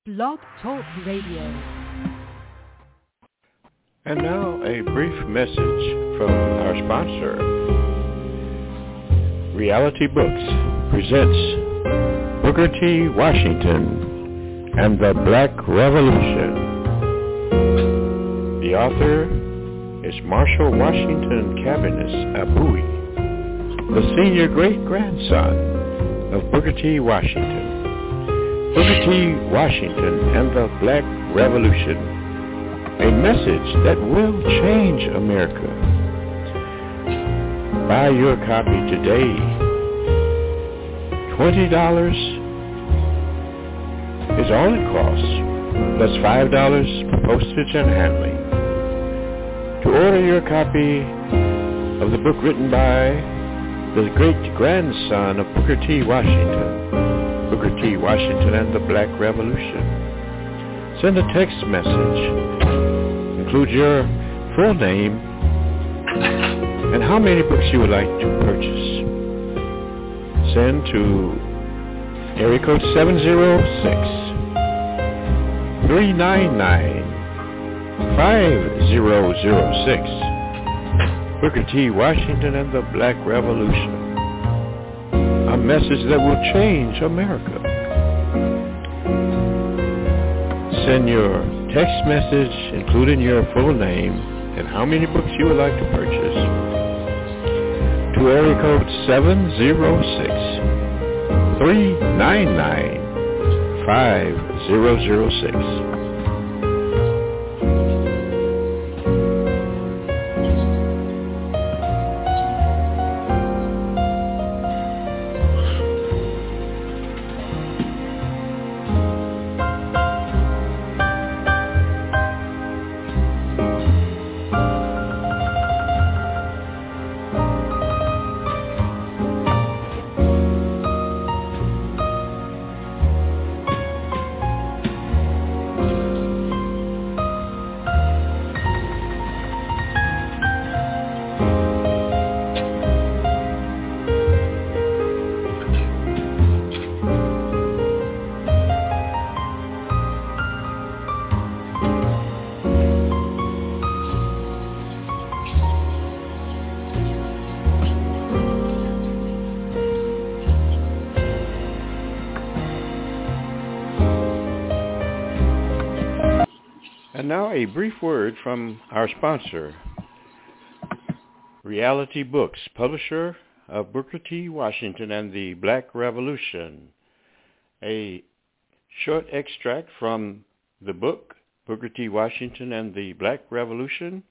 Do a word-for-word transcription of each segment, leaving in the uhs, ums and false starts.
Blog Talk Radio. And now a brief message from our sponsor. Reality Books presents Booker T. Washington and the Black Revolution. The author is Marshall Washington Cabinets Abui, the senior great-grandson of Booker T. Washington. Booker T. Washington and the Black Revolution, a message that will change America. Buy your copy today. twenty dollars is all it costs, plus five dollars for postage and handling. To order your copy of the book written by the great-grandson of Booker T. Washington, Booker T. Washington and the Black Revolution, send a text message. Include your full name and how many books you would like to purchase. Send to area code seven zero six, three nine nine, five zero zero six. Booker T. Washington and the Black Revolution. A message that will change America. Send your text message, including your full name and how many books you would like to purchase, to area code seven zero six, three nine nine, five zero zero six. Now a brief word from our sponsor, Reality Books, publisher of Booker T. Washington and the Black Revolution. A short extract from the book, Booker T. Washington and the Black Revolution.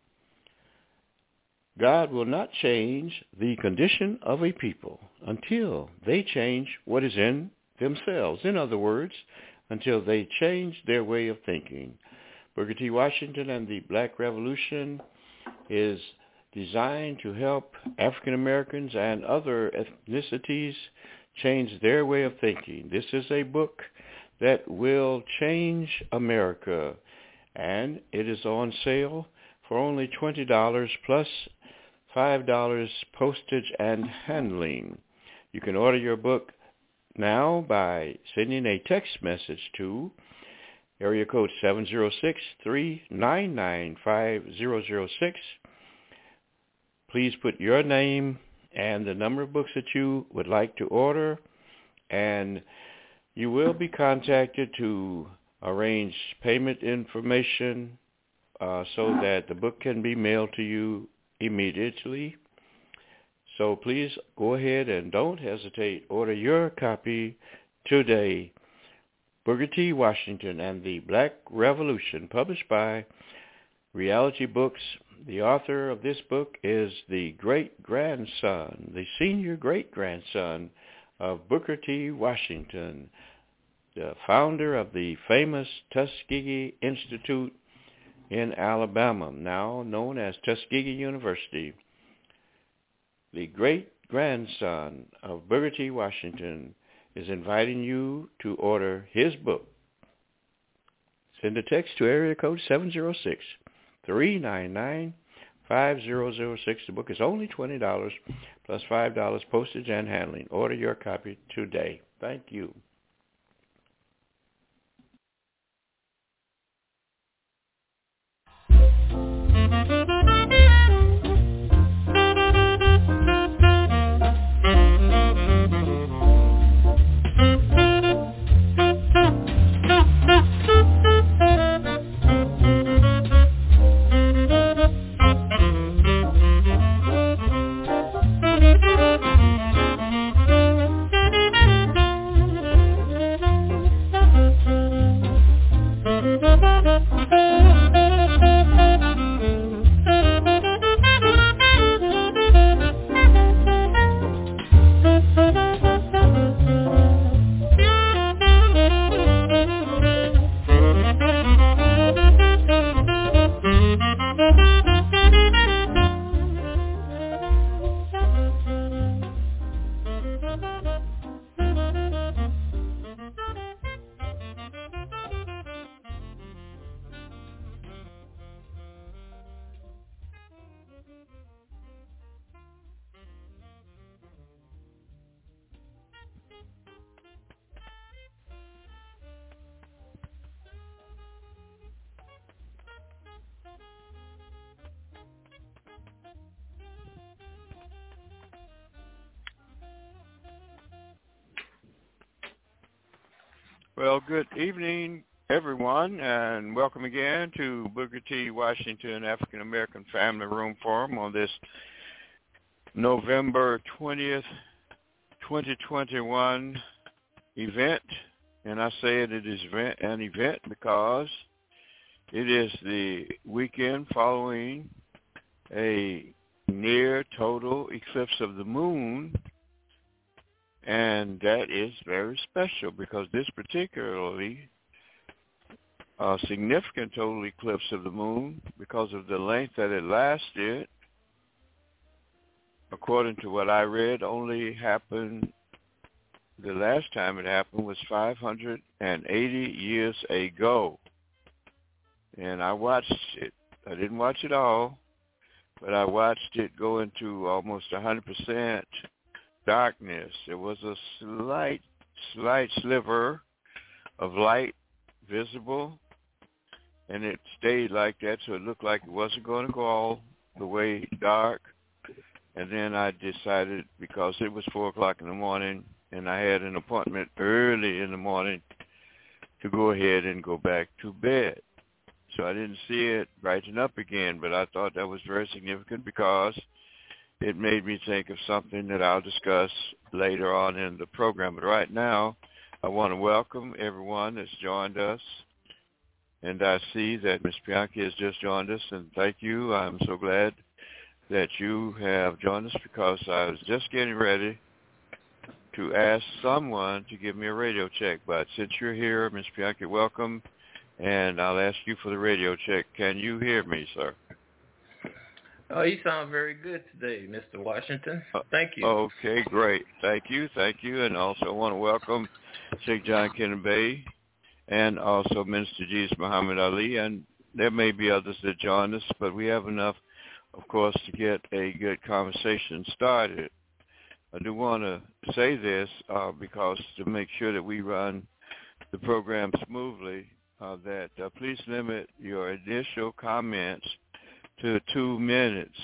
God will not change the condition of a people until they change what is in themselves. In other words, until they change their way of thinking. Booker T. Washington and the Black Revolution is designed to help African Americans and other ethnicities change their way of thinking. This is a book that will change America, and it is on sale for only twenty dollars plus five dollars postage and handling. You can order your book now by sending a text message to area code seven zero six, three nine nine, five zero zero six. Please put your name and the number of books that you would like to order, and you will be contacted to arrange payment information uh, so that the book can be mailed to you immediately. So please go ahead and don't hesitate. Order your copy today. Booker T. Washington and the Black Revolution, published by Reality Books. The author of this book is the great-grandson, the senior great-grandson of Booker T. Washington, the founder of the famous Tuskegee Institute in Alabama, now known as Tuskegee University. The great-grandson of Booker T. Washington is inviting you to order his book. Send a text to area code seven zero six, three nine nine, five zero zero six. The book is only twenty dollars plus five dollars postage and handling. Order your copy today. Thank you. Well, good evening, everyone, and welcome again to Booker T. Washington African American Family Room Forum on this November twentieth, twenty twenty-one event. And I say it is an event because it is the weekend following a near total eclipse of the moon. And that is very special because this particularly uh, significant total eclipse of the moon, because of the length that it lasted, according to what I read, only happened, the last time it happened was five hundred eighty years ago. And I watched it. I didn't watch it all, but I watched it go into almost one hundred percent darkness. There was a slight, slight sliver of light visible, and it stayed like that, so it looked like it wasn't going to go all the way dark. And then I decided, because it was four o'clock in the morning, and I had an appointment early in the morning, to go ahead and go back to bed. So I didn't see it brighten up again, but I thought that was very significant because it made me think of something that I'll discuss later on in the program. But right now, I want to welcome everyone that's joined us. And I see that Miz Bianchi has just joined us, and thank you. I'm so glad that you have joined us because I was just getting ready to ask someone to give me a radio check. But since you're here, Miz Bianchi, welcome, and I'll ask you for the radio check. Can you hear me, sir? Oh, you sound very good today, Mister Washington. Thank you. Okay, great. Thank you, thank you. And also I want to welcome Sheikh John Kennedy and also Minister Jesus Muhammad Ali. And there may be others that join us, but we have enough, of course, to get a good conversation started. I do want to say this uh, because to make sure that we run the program smoothly, uh, that uh, please limit your initial comments to two minutes,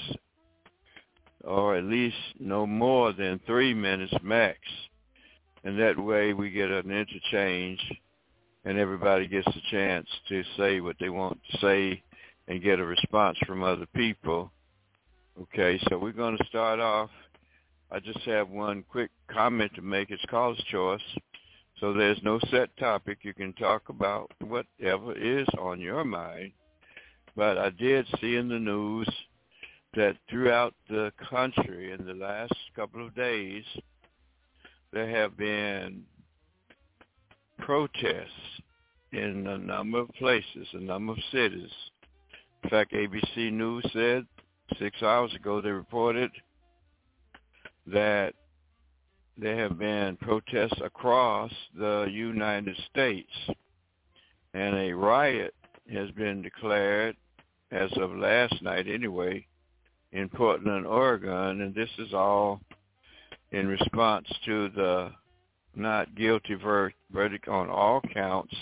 or at least no more than three minutes max. And that way we get an interchange and everybody gets a chance to say what they want to say and get a response from other people. Okay, so we're going to start off. I just have one quick comment to make. It's caller's choice. So there's no set topic. You can talk about whatever is on your mind. But I did see in the news that throughout the country in the last couple of days, there have been protests in a number of places, a number of cities. In fact, A B C News said six hours ago they reported that there have been protests across the United States, and a riot has been declared as of last night anyway, in Portland, Oregon, and this is all in response to the not guilty ver- verdict on all counts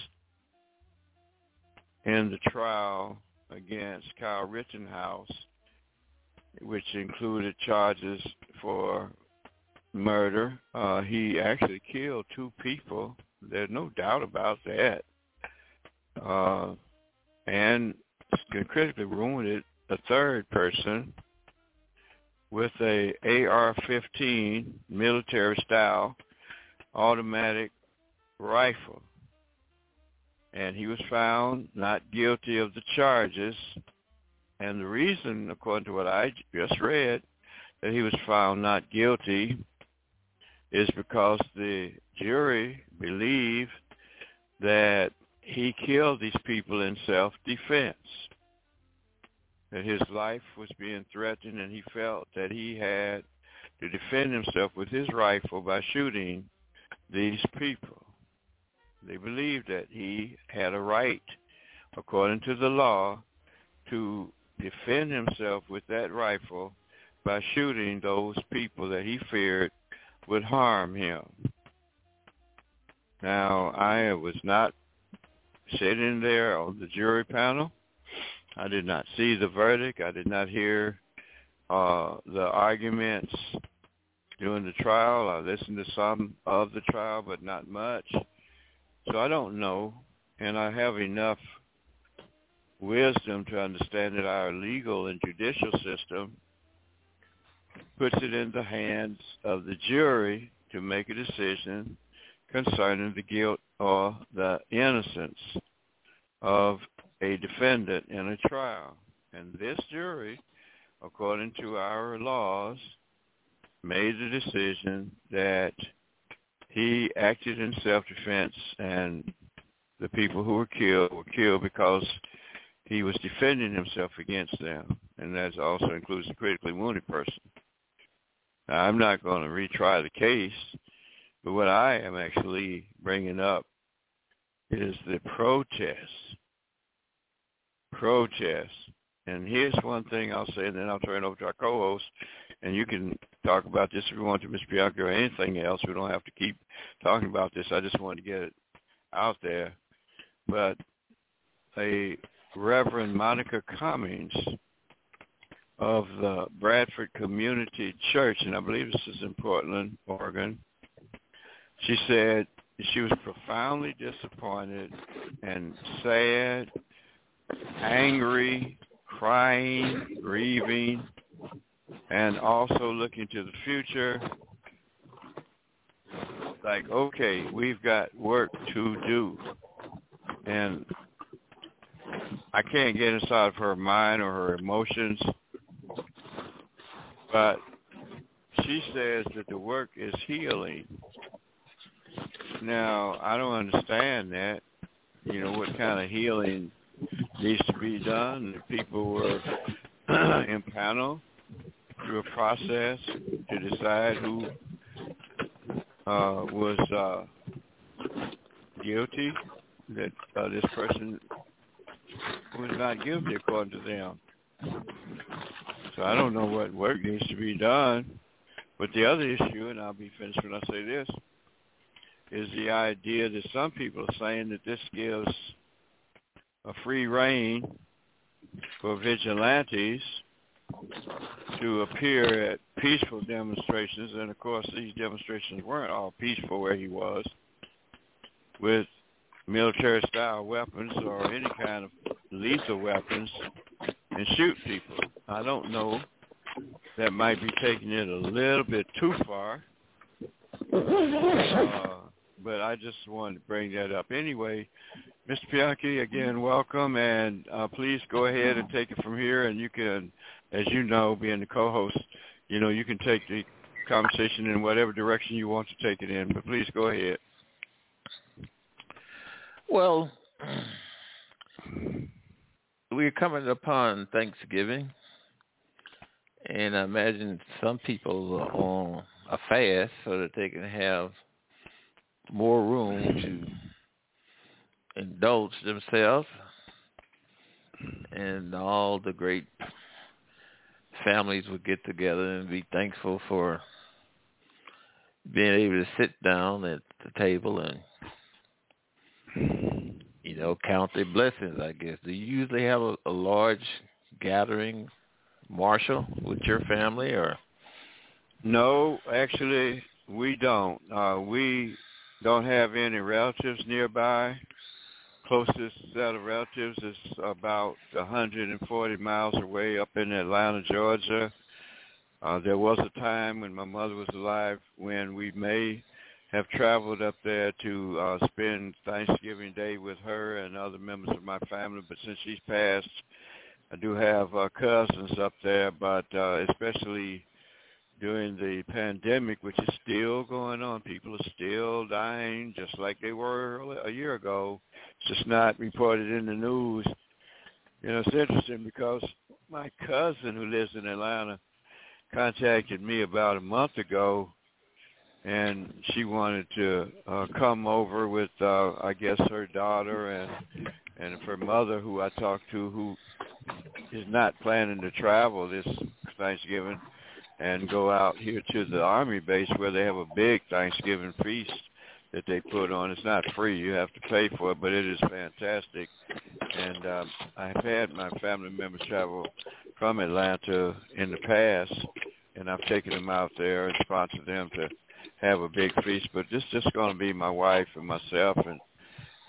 in the trial against Kyle Rittenhouse, which included charges for murder. Uh, he actually killed two people. There's no doubt about that. Uh, and critically wounded a third person with a A R fifteen military-style automatic rifle. And he was found not guilty of the charges. And the reason, according to what I just read, that he was found not guilty is because the jury believed that he killed these people in self-defense, that his life was being threatened, and he felt that he had to defend himself with his rifle by shooting these people. They believed that he had a right, according to the law, to defend himself with that rifle by shooting those people that he feared would harm him. Now, I was not sitting there on the jury panel. I did not see the verdict. I did not hear uh, the arguments during the trial. I listened to some of the trial, but not much. So I don't know, and I have enough wisdom to understand that our legal and judicial system puts it in the hands of the jury to make a decision concerning the guilt or the innocence of a defendant in a trial. And this jury, according to our laws, made the decision that he acted in self-defense and the people who were killed were killed because he was defending himself against them, and that also includes the critically wounded person. Now, I'm not going to retry the case, but what I am actually bringing up is the protest. Protest. And here's one thing I'll say, and then I'll turn it over to our co-host, and you can talk about this if you want to, Miz Bianca, or anything else. We don't have to keep talking about this. I just wanted to get it out there. But a Reverend Monica Cummings of the Bradford Community Church, and I believe this is in Portland, Oregon, she said she was profoundly disappointed and sad, angry, crying, grieving, and also looking to the future. Like, okay, we've got work to do. And I can't get inside of her mind or her emotions, but she says that the work is healing. Now, I don't understand that, you know, what kind of healing needs to be done. The people were impaneled through a process to decide who uh, was uh, guilty, that uh, this person was not guilty according to them. So I don't know what work needs to be done. But the other issue, and I'll be finished when I say this, is the idea that some people are saying that this gives a free rein for vigilantes to appear at peaceful demonstrations. And, of course, these demonstrations weren't all peaceful where he was, with military-style weapons or any kind of lethal weapons, and shoot people. I don't know. That might be taking it a little bit too far. Uh, but I just wanted to bring that up. Anyway, Mister Bianchi, again, welcome, and uh, please go ahead and take it from here. And you can, as you know, being the co-host, you know, you can take the conversation in whatever direction you want to take it in. But please go ahead. Well, we're coming upon Thanksgiving, and I imagine some people are on a fast so that they can have more room to indulge themselves, and all the great families will get together and be thankful for being able to sit down at the table and, you know, count their blessings, I guess. Do you usually have a, a large gathering, Marshall, with your family, or? No, actually, we don't. Uh, we don't have any relatives nearby. Closest set of relatives is about one hundred forty miles away up in Atlanta, Georgia. Uh, there was a time when my mother was alive when we may have traveled up there to uh, spend Thanksgiving Day with her and other members of my family, but since she's passed, I do have uh, cousins up there, but uh, especially during the pandemic, which is still going on. People are still dying just like they were a year ago. It's just not reported in the news. You know, it's interesting because my cousin who lives in Atlanta contacted me about a month ago, and she wanted to uh, come over with, uh, I guess, her daughter and and her mother, who I talked to, who is not planning to travel this Thanksgiving and go out here to the Army base where they have a big Thanksgiving feast that they put on. It's not free. You have to pay for it, but it is fantastic. And um, I've had my family members travel from Atlanta in the past, and I've taken them out there and sponsored them to have a big feast. But this is just going to be my wife and myself and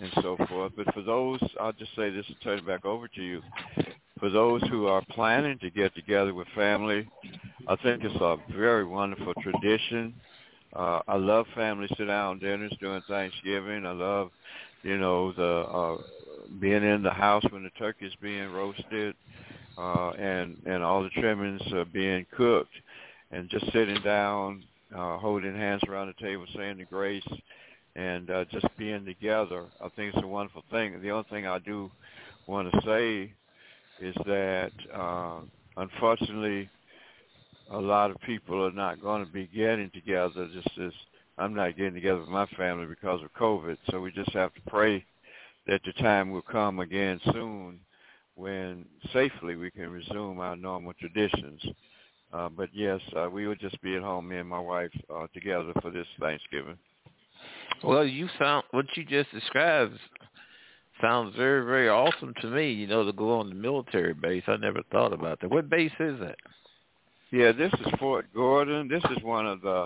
and so forth. But for those, I'll just say this and turn it back over to you. For those who are planning to get together with family, I think it's a very wonderful tradition. Uh, I love family sit-down dinners during Thanksgiving. I love, you know, the uh, being in the house when the turkey is being roasted uh, and, and all the trimmings are being cooked, and just sitting down, uh, holding hands around the table, saying the grace, and uh, just being together. I think it's a wonderful thing. The only thing I do want to say is that, uh, unfortunately, a lot of people are not going to be getting together. Just as I'm not getting together with my family because of COVID. So we just have to pray that the time will come again soon when safely we can resume our normal traditions. Uh, but yes, uh, we would just be at home, me and my wife, uh, together for this Thanksgiving. Well, you sound what you just described sounds very, very awesome to me. You know, to go on the military base. I never thought about that. What base is that? Yeah, this is Fort Gordon. This is one of the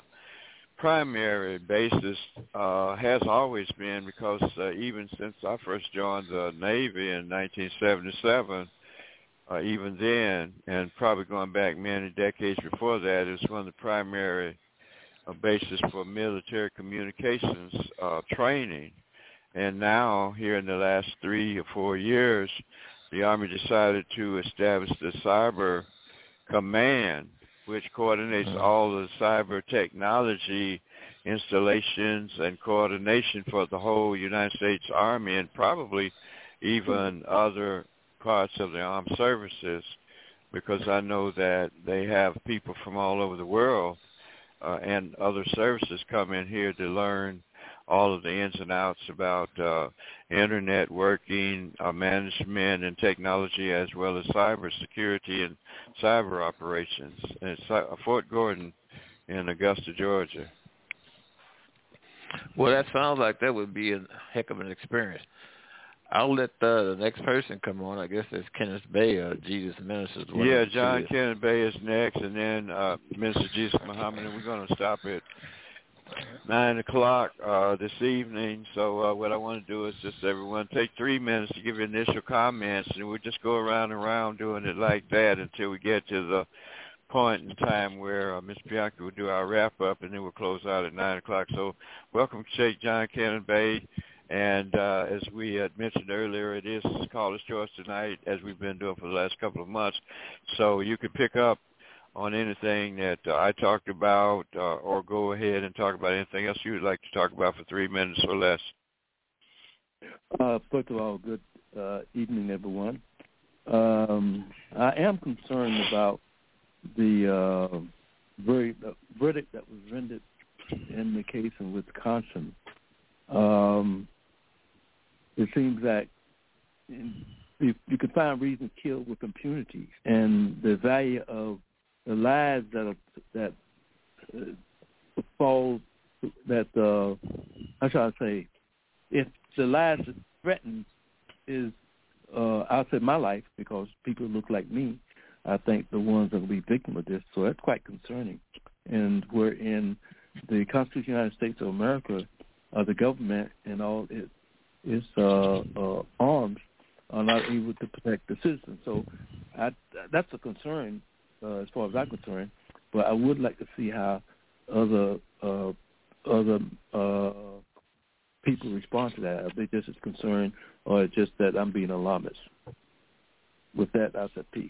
primary bases, uh, has always been, because uh, even since I first joined the Navy in nineteen seventy-seven, uh, even then, and probably going back many decades before that, it was one of the primary uh, bases for military communications uh, training. And now, here in the last three or four years, the Army decided to establish the Cyber Command, which coordinates all the cyber technology installations and coordination for the whole United States Army, and probably even other parts of the armed services, because I know that they have people from all over the world uh, and other services come in here to learn all of the ins and outs about uh, internet working, uh, management, and technology, as well as cyber security and cyber operations. And it's uh, Fort Gordon in Augusta, Georgia. Well, that sounds like that would be a heck of an experience. I'll let uh, the next person come on. I guess that's Kenneth Bay, uh, Jesus Ministers. Yeah, John Kenneth Bay is next, and then uh, Minister Jesus Muhammad, and we're going to stop at nine o'clock uh, this evening. So uh, what I want to do is just everyone take three minutes to give your initial comments, and we'll just go around and around doing it like that until we get to the point in time where uh, Miz Bianca will do our wrap-up, and then we'll close out at nine o'clock. So welcome, Sheikh John Kenneth Bay. And uh, as we had mentioned earlier, it is Caller's Choice tonight, as we've been doing for the last couple of months. So you can pick up on anything that uh, I talked about, uh, or go ahead and talk about anything else you would like to talk about for three minutes or less. Uh, first of all, good uh, evening, everyone. Um, I am concerned about the uh, verdict, uh, verdict that was rendered in the case in Wisconsin. Um, it seems that in, you, you can find reasons to kill with impunity, and the value of the lives that are, that uh, fall, that uh, how shall I say, if the lives threatened is, uh, I'll say my life, because people look like me, I think the ones that will be victim of this. So that's quite concerning. And we're in the Constitution of the United States of America, uh, the government and all it, its uh, uh, arms are not able to protect the citizens. So I, that's a concern uh, as far as I'm concerned. But I would like to see how other uh, other uh, people respond to that. Are they just as concerned, or just that I'm being alarmist? With that, I said peace.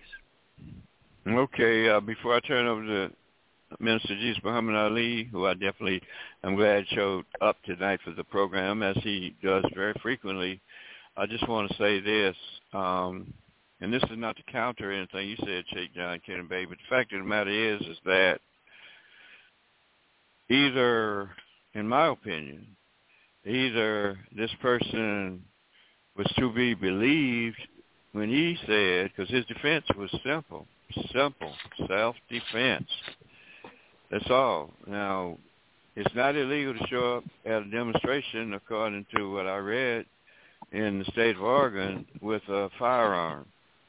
Okay. Uh, before I turn over to Minister Jesus Muhammad Ali, who I definitely am glad showed up tonight for the program, as he does very frequently, I just want to say this, um, and this is not to counter anything you said, Sheikh John Kenneth Bay, but the fact of the matter is, is that either, in my opinion, either this person was to be believed when he said, because his defense was simple, simple, self-defense. That's all. Now, it's not illegal to show up at a demonstration, according to what I read, in the state of Oregon with a firearm.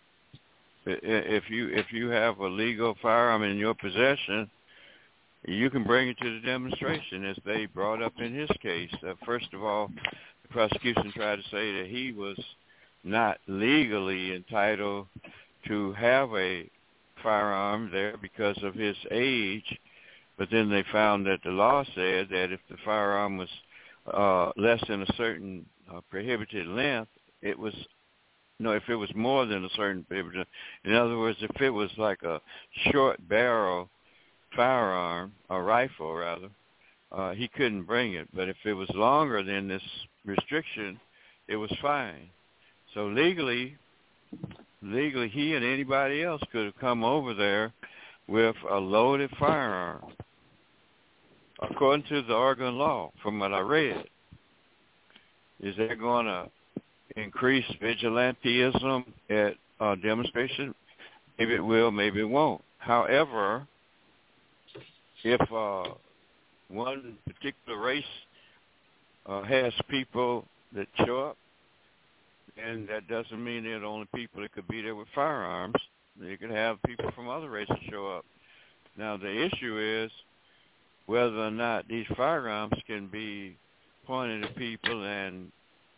If you if you have a legal firearm in your possession, you can bring it to the demonstration, as they brought up in his case. Uh, first of all, prosecution tried to say that he was not legally entitled to have a firearm there because of his age, but then they found that the law said that if the firearm was uh, less than a certain uh, prohibited length, it was, no, if it was more than a certain prohibited, in other words, if it was like a short barrel firearm, a rifle rather, uh, he couldn't bring it. But if it was longer than this restriction, it was fine. So legally, legally, he and anybody else could have come over there with a loaded firearm, according to the Oregon law, from what I read. Is that going to increase vigilantism at a demonstration? Maybe it will, maybe it won't. However, if uh, one particular race uh, has people that show up, and that doesn't mean they're the only people that could be there with firearms. You could have people from other races show up. Now, the issue is whether or not these firearms can be pointed at people and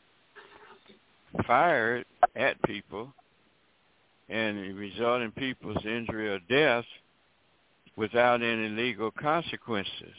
fired at people and result in people's injury or death without any legal consequences.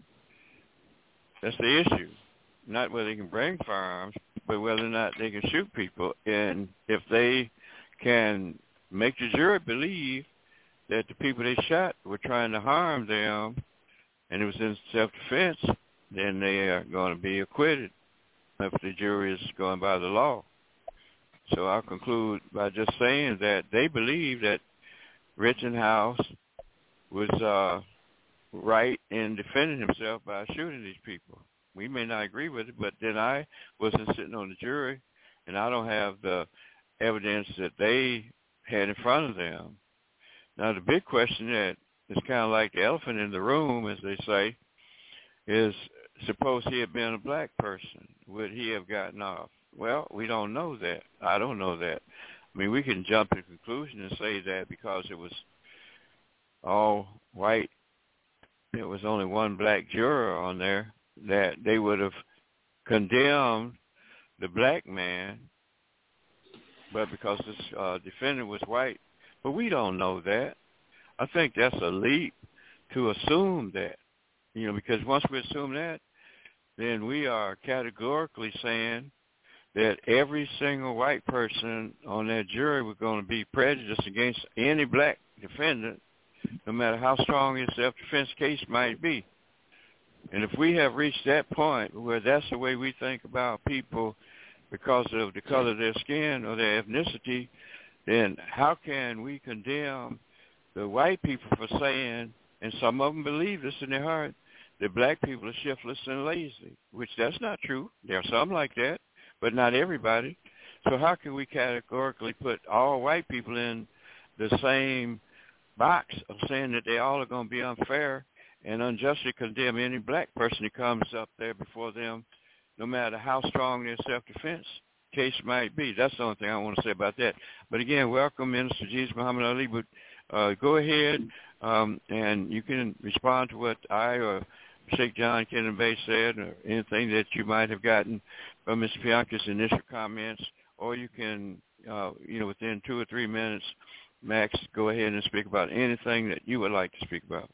That's the issue. Not whether they can bring firearms, but whether or not they can shoot people. And if they can make the jury believe that the people they shot were trying to harm them and it was in self-defense, then they are going to be acquitted if the jury is going by the law. So I'll conclude by just saying that they believe that Rittenhouse was uh, right in defending himself by shooting these people. We may not agree with it, but then I wasn't sitting on the jury, and I don't have the evidence that they had in front of them. Now, the big question that is kind of like the elephant in the room, as they say, is suppose he had been a black person, would he have gotten off? Well, we don't know that. I don't know that. I mean, we can jump to a conclusion and say that because it was all white, there was only one black juror on there, that they would have condemned the black man, but because this uh, defendant was white. But we don't know that. I think that's a leap to assume that, you know, because once we assume that, then we are categorically saying that every single white person on that jury was going to be prejudiced against any black defendant, no matter how strong his self-defense case might be. And if we have reached that point where that's the way we think about people because of the color of their skin or their ethnicity, then how can we condemn the white people for saying, and some of them believe this in their heart, that black people are shiftless and lazy, which that's not true. There are some like that, but not everybody. So how can we categorically put all white people in the same box of saying that they all are going to be unfair and unjustly condemn any black person who comes up there before them, no matter how strong their self-defense case might be? That's the only thing I want to say about that. But again, welcome, Minister Jesus Muhammad Ali. But uh, go ahead um, and you can respond to what I or Sheikh John Kenan Bey said, or anything that you might have gotten from Mister Bianca's initial comments, or you can, uh, you know, within two or three minutes, max, go ahead and speak about anything that you would like to speak about.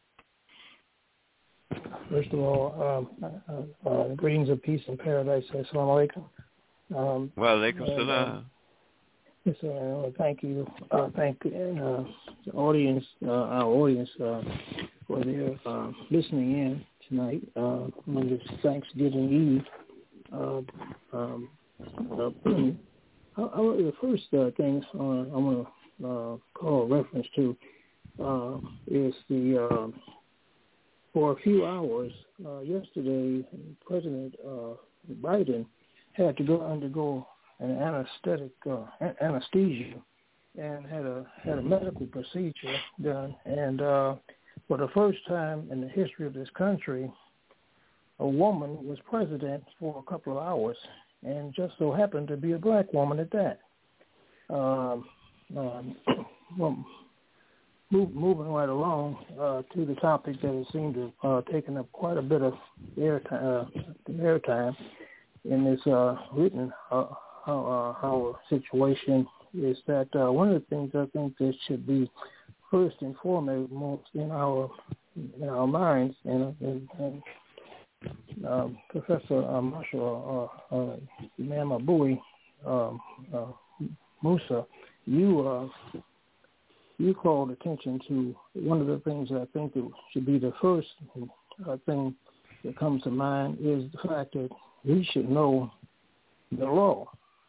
First of all, um, uh, uh, greetings of peace and paradise. Assalamu alaikum. Um, well, alaikum salam. Uh, yes, uh, thank you. Uh, thank uh, the audience, uh, our audience, uh, for their uh, listening in tonight uh, on this Thanksgiving Eve. Uh, um, uh, I, I, the first uh, thing uh, I want to uh, call reference to uh, is the uh, for a few hours uh, yesterday, President uh, Biden had to go undergo an anesthetic uh, anesthesia and had a had a medical procedure done. And uh, for the first time in the history of this country, a woman was president for a couple of hours, and just so happened to be a black woman at that. Um, um, well, move, moving right along uh, to the topic that has seemed to have uh, taken up quite a bit of air, uh, air time, in this uh, written uh, our, uh, our situation is that uh, one of the things I think that should be first and foremost in our in our minds, and, and, and uh, Professor uh, Marshall uh, uh, Imam Abui um, uh, Musa, you uh, you called attention to one of the things that I think that should be the first uh, thing that comes to mind is the fact that we should know the law.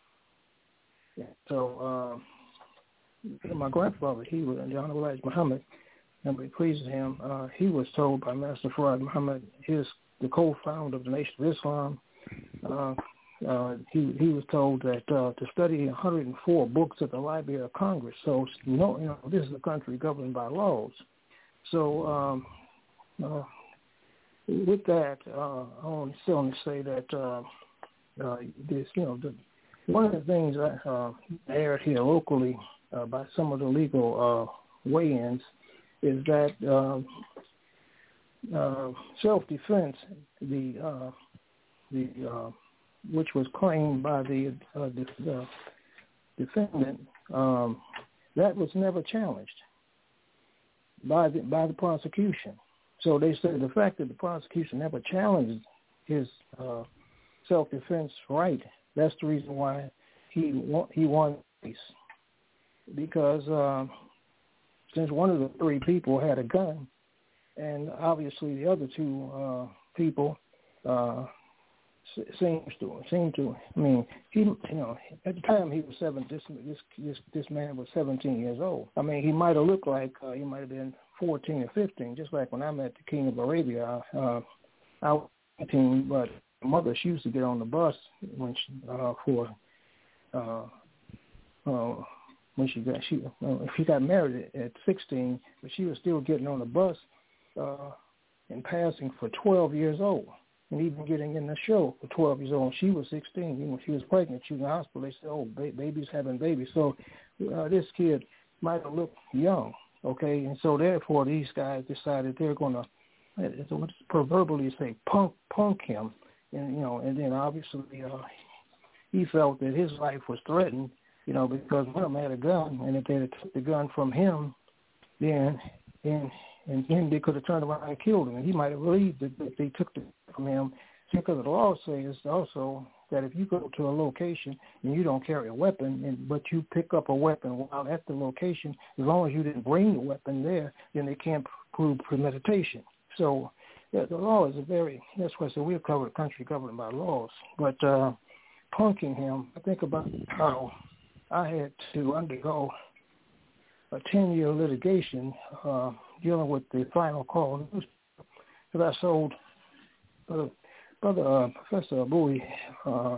So uh, my grandfather, he was John Elijah Muhammad, and we pleased him. Uh, he was told by Master Farad Muhammad, his the co-founder of the Nation of Islam. Uh, uh, he he was told that uh, to study one hundred four books at the Library of Congress. So you know, you know, this is a country governed by laws. So um, uh, with that, uh, I want to still want to say that uh, uh, this, you know, the, one of the things I uh, aired here locally uh, by some of the legal uh, weigh-ins is that uh, uh, self-defense, the uh, the uh, which was claimed by the uh, the, uh, defendant, um, that was never challenged by the by the prosecution. So they said the fact that the prosecution never challenged his uh, self-defense right, that's the reason why he won, he won the case. Because uh, since one of the three people had a gun, and obviously the other two uh, people uh, seems to seem to. I mean, he you know at the time he was seven. This this this this man was seventeen years old. I mean, he might have looked like uh, he might have been fourteen or fifteen. Just like when I met the King of Arabia, uh, I was eighteen, but my mother, she used to get on the bus when she, uh, for uh, uh, when she got she uh, she got married at sixteen, but she was still getting on the bus uh, and passing for twelve years old. And even getting in the show for twelve years old. She was sixteen. Even when she was pregnant, she was in the hospital. They said, oh, ba- baby's having babies. So uh, this kid might have looked young, okay? And so therefore these guys decided they're going to, proverbially say, punk punk him. And, you know, and then obviously uh, he felt that his life was threatened, you know, because one of them had a gun. And if they had took the gun from him, then, then and then they could have turned around and killed him. And he might have believed that, that they took the from him, because the law says also that if you go to a location and you don't carry a weapon, and but you pick up a weapon while at the location, as long as you didn't bring the weapon there, then they can't prove premeditation. So yeah, the law is a very, that's why I said we're covered, a country governed by laws. But uh, punking him, I think about how I had to undergo a ten-year litigation uh, dealing with the Final Call news, because I sold Brother, Brother uh, Professor Abui, uh,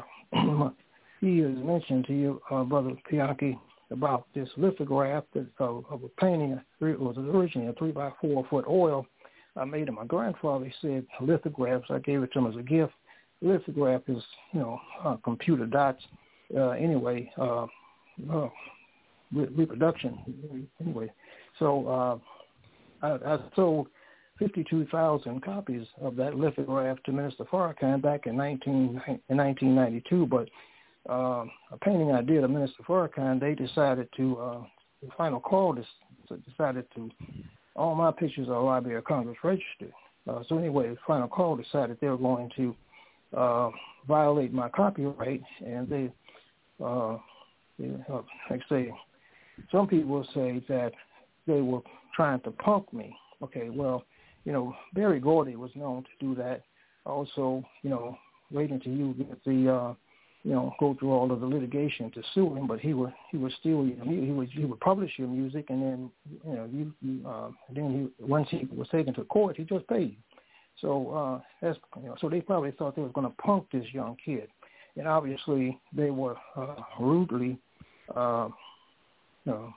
he has mentioned to you, uh, Brother Pianki, about this lithograph that, uh, of a painting. It was originally a three by four foot oil I made of my grandfather. He said lithographs. I gave it to him as a gift. Lithograph is, you know, uh, computer dots. Uh, anyway, uh, uh, re- reproduction. Anyway, so uh, I, I sold fifty-two thousand copies of that lithograph to Minister Farrakhan back in nineteen ninety-two. But uh, a painting I did of Minister Farrakhan, they decided to, uh, the Final Call decided to, all my pictures are Library of Congress registered. Uh, so anyway, the Final Call decided they were going to uh, violate my copyright, and they, uh, they uh, like say, some people say that they were trying to punk me. Okay, well, you know, Barry Gordy was known to do that. Also, you know, wait until you get the, uh, you know, go through all of the litigation to sue him. But he would, he would still, you know, he would, he would publish your music, and then, you know, you, you uh, then he, once he was taken to court, he just paid. So uh, that's, you know, so they probably thought they were going to punk this young kid, and obviously they were uh, rudely, uh, you know,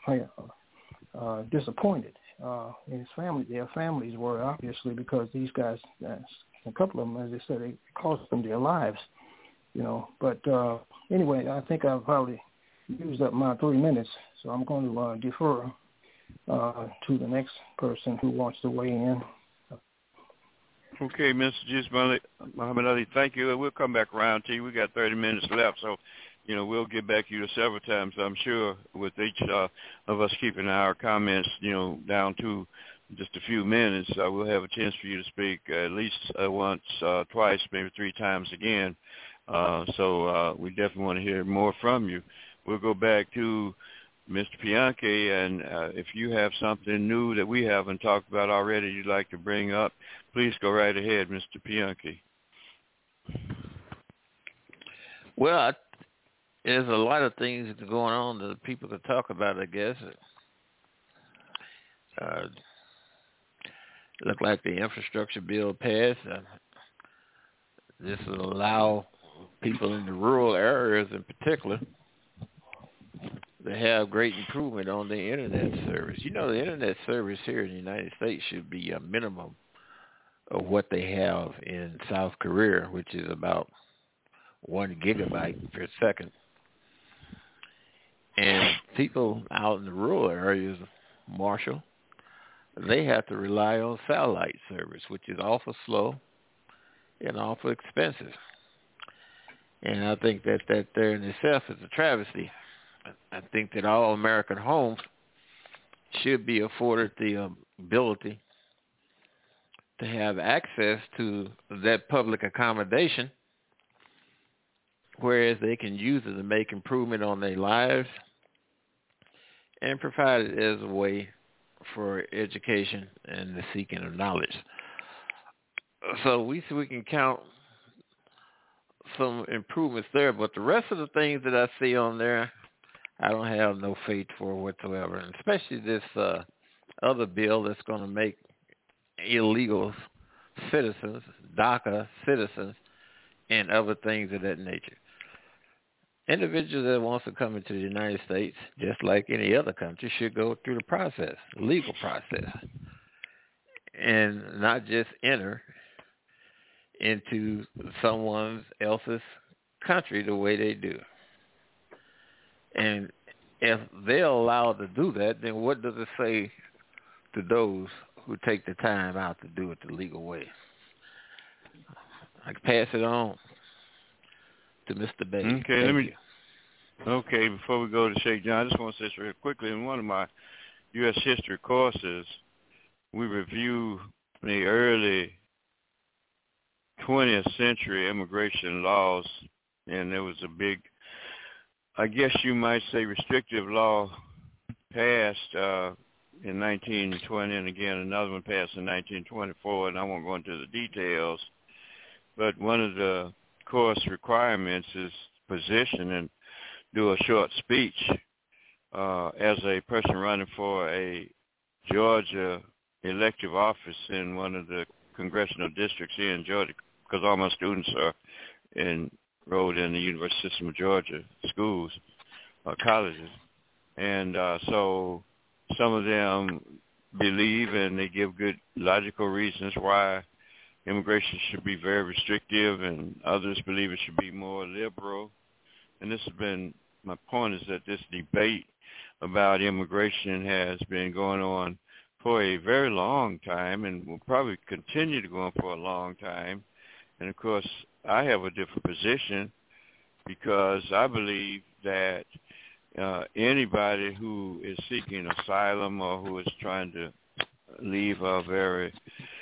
uh, disappointed. Uh, his family, their families were, obviously, because these guys, uh, a couple of them, as they said, it cost them their lives, you know. But uh, anyway, I think I've probably used up my three minutes, so I'm going to uh, defer uh, to the next person who wants to weigh in. Okay, Mister Juice Muhammad Ali, thank you. We'll come back around to you. We got thirty minutes left, so you know we'll get back to you several times, I'm sure, with each uh, of us keeping our comments, you know, down to just a few minutes. Uh, we'll have a chance for you to speak uh, at least uh, once, uh, twice, maybe three times again. Uh, so uh, we definitely want to hear more from you. We'll go back to Mister Pianki, and uh, if you have something new that we haven't talked about already you'd like to bring up, please go right ahead, Mister Pianki. Well, I, there's a lot of things that are going on that people could talk about, I guess. Uh, look like the infrastructure bill passed. Uh, this will allow people in the rural areas in particular to have great improvement on the internet service. You know, the internet service here in the United States should be a minimum of what they have in South Korea, which is about one gigabyte per second. And people out in the rural areas, Marshall, they have to rely on satellite service, which is awful slow and awful expensive. And I think that that there in itself is a travesty. I think that all American homes should be afforded the ability to have access to that public accommodation, whereas they can use it to make improvement on their lives and provide it as a way for education and the seeking of knowledge. So we we can count some improvements there, but the rest of the things that I see on there, I don't have no faith for whatsoever, and especially this uh, other bill that's going to make illegal citizens, DACA citizens, and other things of that nature. Individuals that wants to come into the United States, just like any other country, should go through the process, legal process, and not just enter into someone else's country the way they do. And if they're allowed to do that, then what does it say to those who take the time out to do it the legal way? I can pass it on to Mister Bay. Okay, Thank let me. you. Okay, before we go to Sheikh John, I just want to say this real quickly. In one of my U S history courses, we review the early twentieth century immigration laws, and there was a big, I guess you might say, restrictive law passed uh, in nineteen twenty, and again another one passed in nineteen twenty-four, and I won't go into the details, but one of the course requirements is position and do a short speech uh, as a person running for a Georgia elective office in one of the congressional districts here in Georgia, because all my students are enrolled in the University System of Georgia schools, uh, colleges. And uh, so some of them believe, and they give good logical reasons why immigration should be very restrictive, and others believe it should be more liberal. And this has been, my point is that this debate about immigration has been going on for a very long time and will probably continue to go on for a long time. And, of course, I have a different position because I believe that uh, anybody who is seeking asylum or who is trying to leave a very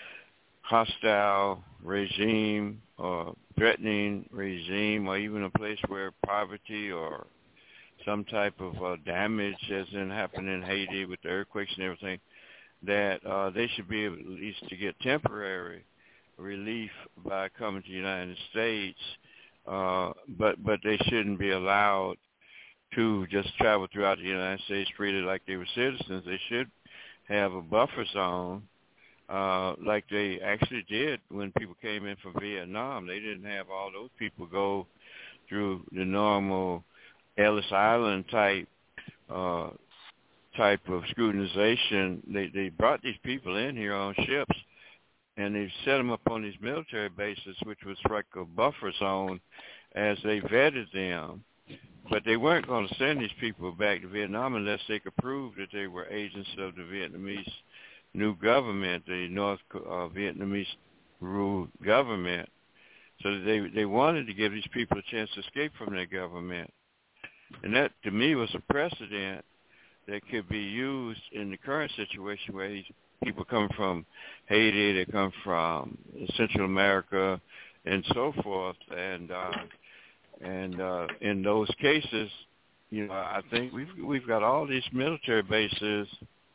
hostile regime or threatening regime, or even a place where poverty or some type of uh, damage as in happened in Haiti with the earthquakes and everything, that uh, they should be able at least to get temporary relief by coming to the United States, uh, but but they shouldn't be allowed to just travel throughout the United States treated like they were citizens. They should have a buffer zone, uh, like they actually did when people came in from Vietnam. They didn't have all those people go through the normal Ellis Island type uh, type of scrutinization. They they brought these people in here on ships, and they set them up on these military bases, which was like a buffer zone, as they vetted them. But they weren't going to send these people back to Vietnam unless they could prove that they were agents of the Vietnamese new government, the North uh, Vietnamese ruled government. So they they wanted to give these people a chance to escape from their government. And that, to me, was a precedent that could be used in the current situation where these people come from Haiti, they come from Central America, and so forth. And uh, and uh, in those cases, you know, I think we've we've got all these military bases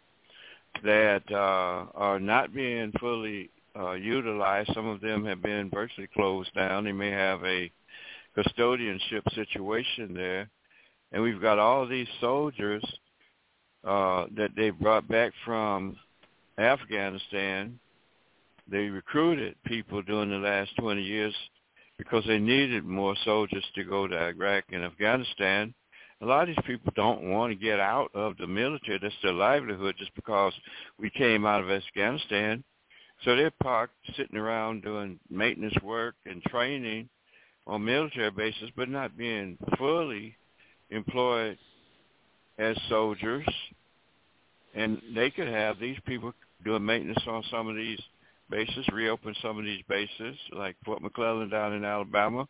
that uh, are not being fully uh, utilized. Some of them have been virtually closed down. They may have a custodianship situation there. And we've got all these soldiers uh, that they brought back from Afghanistan. They recruited people during the last twenty years because they needed more soldiers to go to Iraq and Afghanistan. A lot of these people don't want to get out of the military. That's their livelihood just because we came out of Afghanistan. So they're parked sitting around doing maintenance work and training on military bases, but not being fully employed as soldiers. And they could have these people doing maintenance on some of these bases, reopen some of these bases, like Fort McClellan down in Alabama,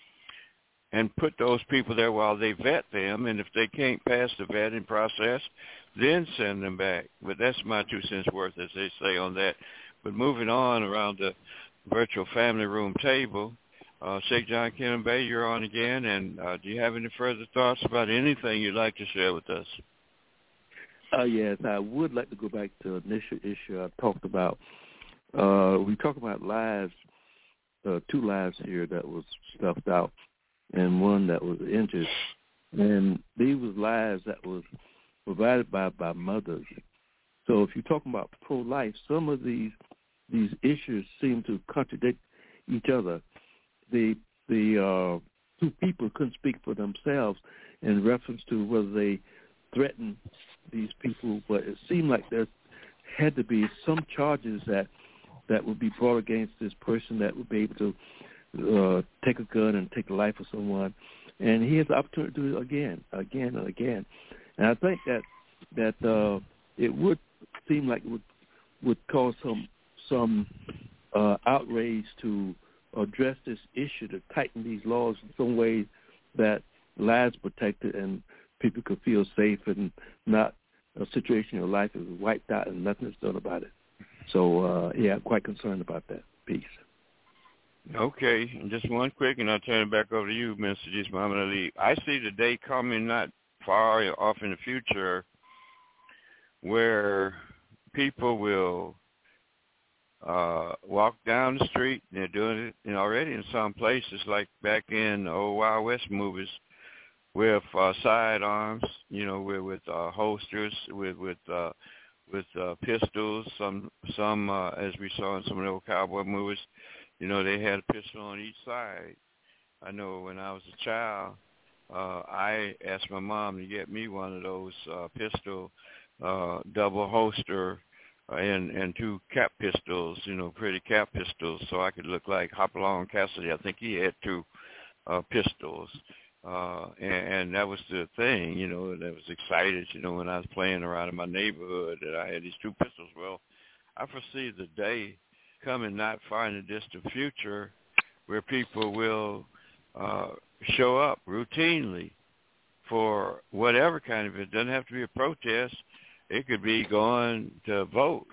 and put those people there while they vet them. And if they can't pass the vetting process, then send them back. But that's my two cents worth, as they say on that. But moving on around the virtual family room table, uh, Sheikh John Kennan Bey, you're on again. And uh, do you have any further thoughts about anything you'd like to share with us? Uh, yes, I would like to go back to the initial issue I talked about. Uh, we talked about lives, uh, two lives here that was stuffed out and one that was injured. And these was lives that was provided by, by mothers. So if you're talking about pro-life, some of these these issues seem to contradict each other. The the uh, two people couldn't speak for themselves in reference to whether they threatened these people, but it seemed like there had to be some charges that that would be brought against this person that would be able to uh, take a gun and take the life of someone. And he has the opportunity to do it again, again, and again. And I think that that uh, it would seem like it would would cause some some uh, outrage to address this issue, to tighten these laws in some way that lives protected and people could feel safe and not a situation in life is wiped out and nothing is done about it. So, uh, yeah, I'm quite concerned about that piece. Okay, and just one quick, and I'll turn it back over to you, Mister Idris Muhammad Ali. I see the day coming not far off in the future where people will uh, walk down the street, and they're doing it you know, already in some places, like back in the old Wild West movies, with uh, sidearms, you know, with, with uh, holsters, with with uh, with uh, pistols. Some some uh, as we saw in some of the old cowboy movies, you know, they had a pistol on each side. I know when I was a child, uh, I asked my mom to get me one of those uh, pistol uh, double holster uh, and and two cap pistols, you know, pretty cap pistols, so I could look like Hopalong Cassidy. I think he had two uh, pistols. Uh, and, and that was the thing, you know, that was excited, you know, when I was playing around in my neighborhood that I had these two pistols. Well, I foresee the day coming not far in the distant future where people will uh, show up routinely for whatever kind of event. It doesn't have to be a protest. It could be going to vote,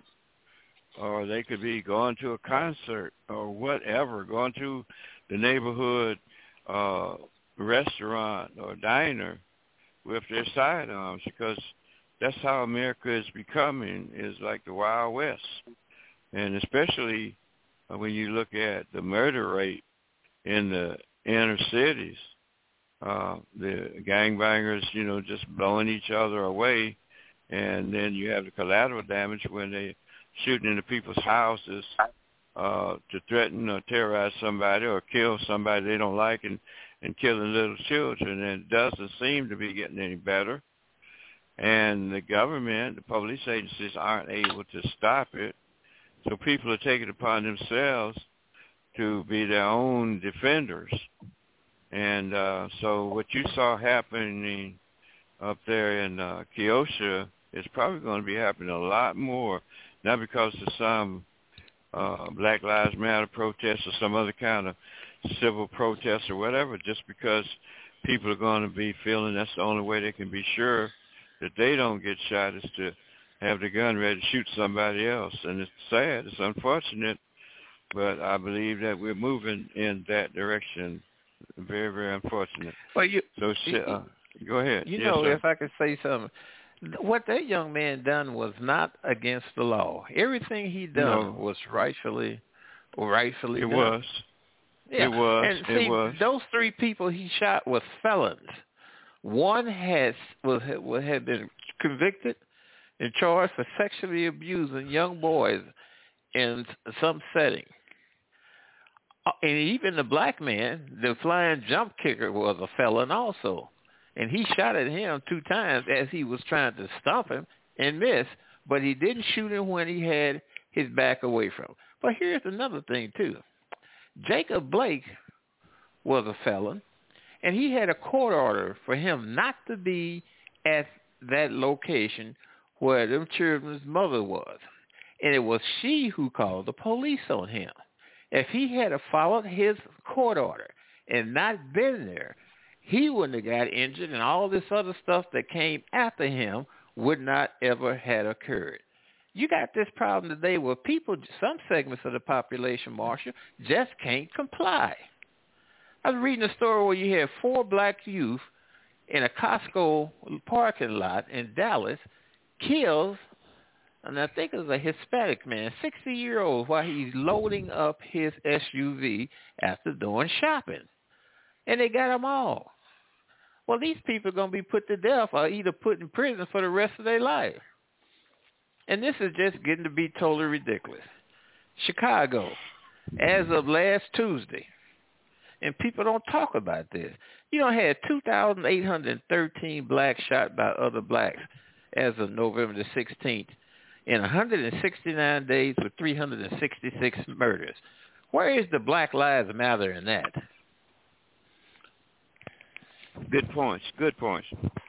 or they could be going to a concert or whatever, going to the neighborhood uh restaurant or diner with their sidearms, because that's how America is becoming, is like the Wild West. And especially uh, when you look at the murder rate in the inner cities, uh, the gangbangers, you know, just blowing each other away, and then you have the collateral damage when they shooting into people's houses uh, to threaten or terrorize somebody or kill somebody they don't like, and and killing little children, and it doesn't seem to be getting any better. And the government, the police agencies aren't able to stop it, so people are taking it upon themselves to be their own defenders. And uh, so what you saw happening up there in uh, Keosha is probably going to be happening a lot more, not because of some uh, Black Lives Matter protest or some other kind of civil protest or whatever, just because people are going to be feeling that's the only way they can be sure that they don't get shot is to have the gun ready to shoot somebody else. And it's sad, it's unfortunate, but I believe that we're moving in that direction. Very, very unfortunate. Well, you, so uh, go ahead. You yes, know, sir. if I could say something, what that young man done was not against the law. Everything he done no. was rightfully, rightfully it done. Was. Yeah. It was. And it see, was. those three people he shot were felons. One has was had been convicted and charged for sexually abusing young boys in some setting. And even the black man, the flying jump kicker, was a felon also. And he shot at him two times as he was trying to stop him and missed, but he didn't shoot him when he had his back away from him. But here's another thing, too. Jacob Blake was a felon, and he had a court order for him not to be at that location where them children's mother was. And it was she who called the police on him. If he had followed his court order and not been there, he wouldn't have got injured, and all this other stuff that came after him would not ever have occurred. You got this problem today where people, some segments of the population, Marshall, just can't comply. I was reading a story where you had four black youth in a Costco parking lot in Dallas killed, and I think it was a Hispanic man, sixty-year-old, while he's loading up his S U V after doing shopping. And they got them all. Well, these people are going to be put to death or either put in prison for the rest of their life. And this is just getting to be totally ridiculous. Chicago, as of last Tuesday, and people don't talk about this, you know, had two thousand eight hundred thirteen blacks shot by other blacks as of November the sixteenth. In one hundred sixty-nine days with three hundred sixty-six murders. Where is the Black Lives Matter in that? Good points. Good points.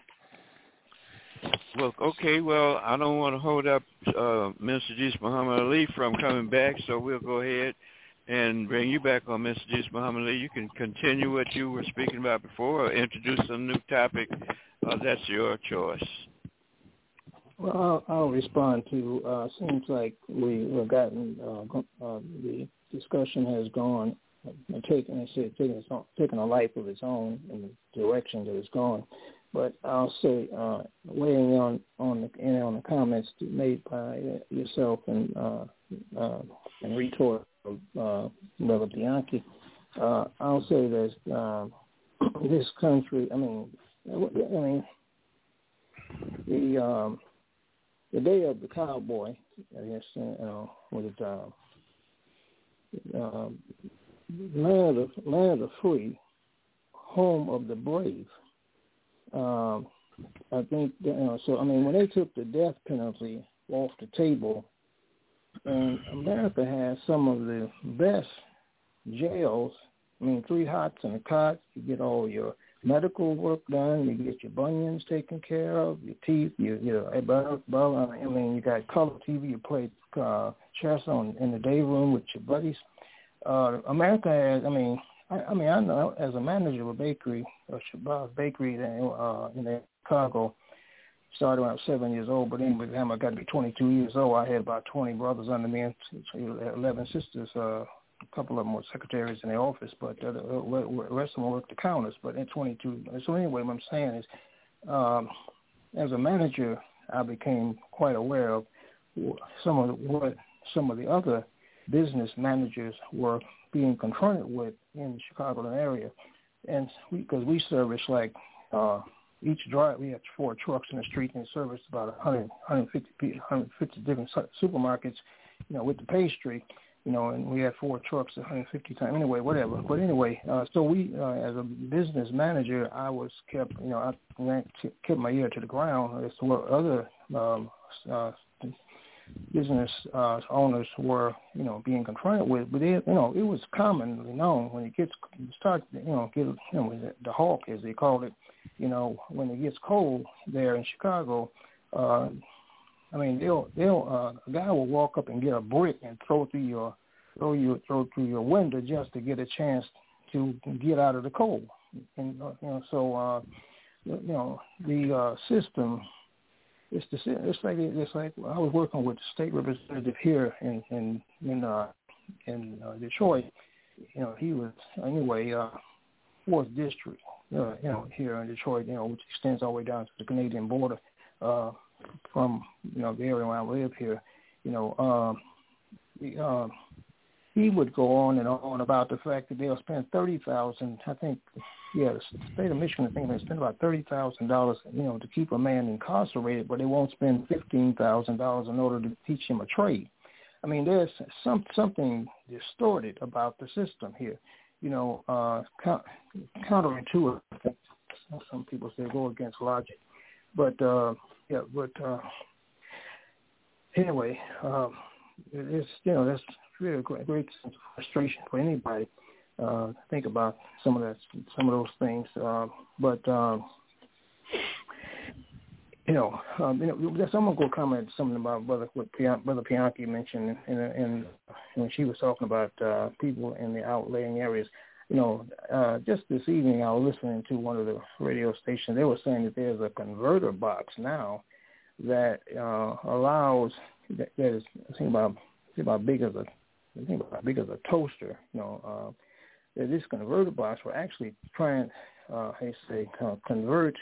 Well, okay, well, I don't want to hold up uh, Mister Idris Muhammad Ali from coming back, so we'll go ahead and bring you back on, Mister Idris Muhammad Ali. You can continue what you were speaking about before or introduce a new topic. Uh, that's your choice. Well, I'll, I'll respond to. Uh, seems like we we've gotten uh, uh, the discussion has gone and taken it's taken its own, taken a life of its own in the direction that it's gone. But I'll say, uh, weighing on on the in on the comments made by yourself and uh, uh, and retort of uh, Brother Bianchi, uh, I'll say that uh, this country. I mean, I mean the. Um, The day of the cowboy, I guess, you know, was uh, uh, land of the land of the free, home of the brave. Um, I think, you know, so I mean, when they took the death penalty off the table, and America has some of the best jails. I mean, three hots and a cot. You get all your medical work done. You get your bunions taken care of, your teeth, your, your I mean, you got color T V. You play uh, chess on in the day room with your buddies. Uh, America has, I mean, I, I mean, I know as a manager of a bakery, a Shabazz Bakery in, uh, in Chicago, started when I was seven years old, but anyway, by the time I got to be twenty-two years old, I had about twenty brothers under me and eleven sisters. Uh, A couple of them were secretaries in the office, but uh, the rest of them worked the counters. But at twenty-two, so anyway, what I'm saying is, um, as a manager, I became quite aware of some of the, what some of the other business managers were being confronted with in the Chicagoland area, and because we, we service like uh, each drive, we have four trucks in the street and service about one hundred, one hundred fifty, one hundred fifty different supermarkets, you know, with the pastry. You know, and we had four trucks, one hundred fifty times. Anyway, whatever. But anyway, uh, so we, uh, as a business manager, I was kept, you know, I ran, kept my ear to the ground as to what other um, uh, business uh, owners were, you know, being confronted with. But it, you know, it was commonly known when it gets start, you know, get, you know, the hawk as they call it. You know, when it gets cold there in Chicago. Uh, I mean, they'll they'll uh, a guy will walk up and get a brick and throw through your throw you throw through your window just to get a chance to get out of the cold. And uh, you know, so uh, you know the uh, system. It's the it's like it's like I was working with the state representative here in in in uh, in uh, Detroit. You know, he was anyway uh, fourth district. Uh, you know, here in Detroit. You know, which extends all the way down to the Canadian border. Uh, from you know the area where I live here. You know, um, the, uh, he would go on and on about the fact that they'll spend thirty thousand. I think, yeah, the state of Michigan, I think they spend about thirty thousand dollars, you know, to keep a man incarcerated, but they won't spend fifteen thousand dollars in order to teach him a trade. I mean, there's some something distorted about the system here. You know, uh, counterintuitive. Some people say go against logic, but uh, yeah, but uh, anyway, um, it's you know that's really a great, great sense of frustration for anybody. Uh, think about some of that, some of those things, uh, but um, you know, um, you know, someone go comment something about brother what Pian- brother Bianchi mentioned, and, and when she was talking about uh, people in the outlying areas. You know, uh, just this evening I was listening to one of the radio stations. They were saying that there's a converter box now that uh, allows that, that is I think about I think about big as a I think about big as a toaster. You know, uh, that this converter box will actually try and uh, I say uh, convert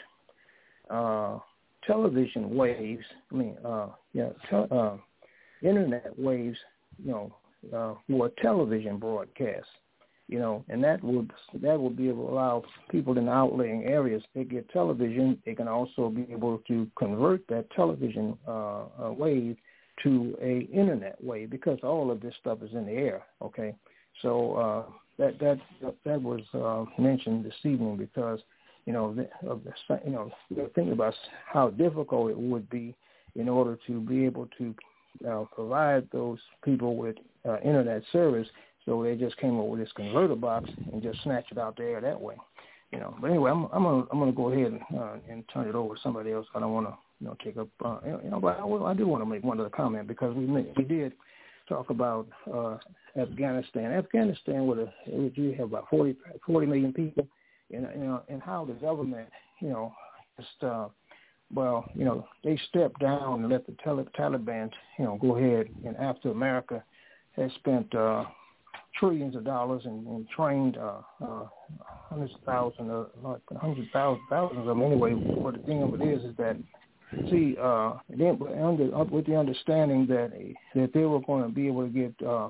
uh, television waves. I mean, uh, yeah, te- uh, internet waves. You know, uh, for a television broadcast. You know, and that would that would be able to allow people in the outlying areas they get television. They can also be able to convert that television uh, uh, wave to a internet wave because all of this stuff is in the air. Okay, so uh, that that that was uh, mentioned this evening because you know the, of the, you know thinking about how difficult it would be in order to be able to uh, provide those people with uh, internet service. So they just came up with this converter box and just snatched it out the air that way, you know. But anyway, I'm I'm gonna I'm gonna go ahead and, uh, and turn it over to somebody else. I don't want to you know take up uh, you know, but I, will, I do want to make one other comment because we we did talk about uh, Afghanistan. Afghanistan with a you have about forty, forty million people, and you know, and how the government you know just uh, well you know they stepped down and let the Taliban you know go ahead, and after America has spent. Uh, trillions of dollars and, and trained uh, uh, hundreds of thousands, uh, hundreds of thousands, thousands of them anyway. What the thing of it is is that, see, uh, then under, with the understanding that that they were going to be able to get, uh,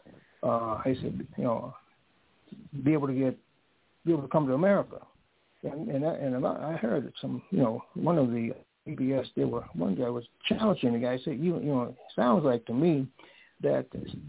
uh, I said, you know, be able to get, be able to come to America. And and, I, and I heard that some, you know, one of the P B S, they were one guy was challenging the guy. Said, you, you know, it sounds like to me. That